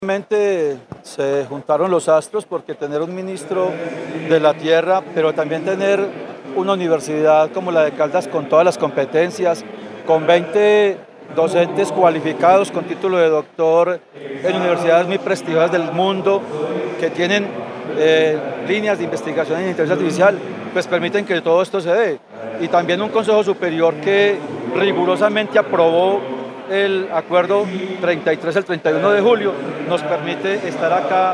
Realmente se juntaron los astros porque tener un ministro de la tierra, pero también tener una universidad como la de Caldas con todas las competencias, con 20 docentes cualificados con título de doctor en universidades muy prestigiosas del mundo, que tienen líneas de investigación en inteligencia artificial, pues permiten que todo esto se dé. Y también un Consejo Superior que rigurosamente aprobó el acuerdo 33 el 31 de julio, nos permite estar acá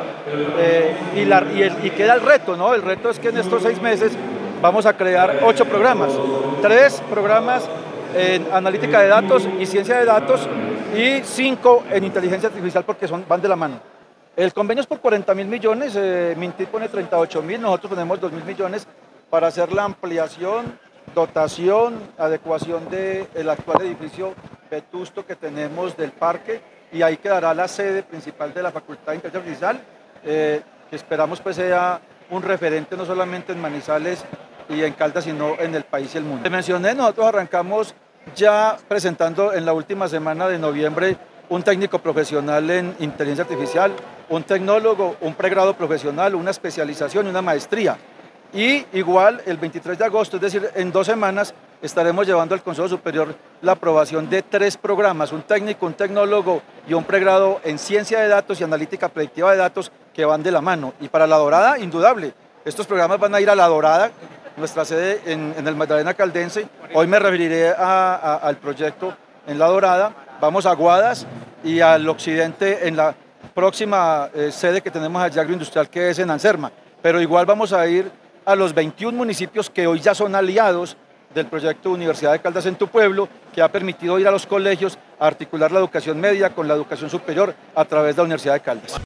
y queda el reto, ¿no? El reto es que en estos 6 meses vamos a crear 8 programas, 3 programas en analítica de datos y ciencia de datos y 5 en inteligencia artificial porque van de la mano. El convenio es por 40.000 millones, Mintic pone 38.000, nosotros ponemos 2.000 millones para hacer la ampliación, dotación, adecuación del actual edificio vetusto que tenemos del parque, y ahí quedará la sede principal de la Facultad de Inteligencia Artificial, que esperamos pues sea un referente no solamente en Manizales y en Caldas, sino en el país y el mundo. Te mencioné, nosotros arrancamos ya presentando en la última semana de noviembre un técnico profesional en inteligencia artificial, un tecnólogo, un pregrado profesional, una especialización y una maestría. Y igual el 23 de agosto, es decir, en 2 semanas, estaremos llevando al Consejo Superior la aprobación de 3 programas, un técnico, un tecnólogo y un pregrado en ciencia de datos y analítica predictiva de datos, que van de la mano. Y para La Dorada, indudable, estos programas van a ir a La Dorada, nuestra sede en el Magdalena Caldense. Hoy me referiré al proyecto en La Dorada. Vamos a Guadas y al occidente en la próxima sede que tenemos allá agroindustrial, que es en Anserma. Pero igual vamos a ir a los 21 municipios que hoy ya son aliados del proyecto Universidad de Caldas en tu pueblo, que ha permitido ir a los colegios a articular la educación media con la educación superior a través de la Universidad de Caldas.